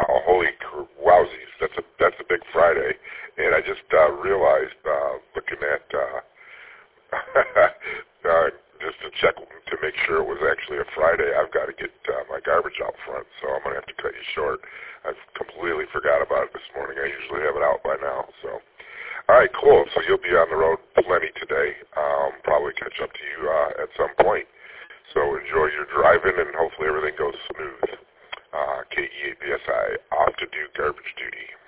Holy wowsies, that's a big Friday. And I just realized, looking at, just to check to make sure it was actually a Friday, I've got to get my garbage out front, so I'm going to have to cut you short. I've completely forgot about it this morning. I usually have it out by now, so. All right, cool. So you'll be on the road plenty today. Probably catch up to you at some point. So enjoy your driving, and hopefully everything goes smooth. KE8BSI, off to do garbage duty.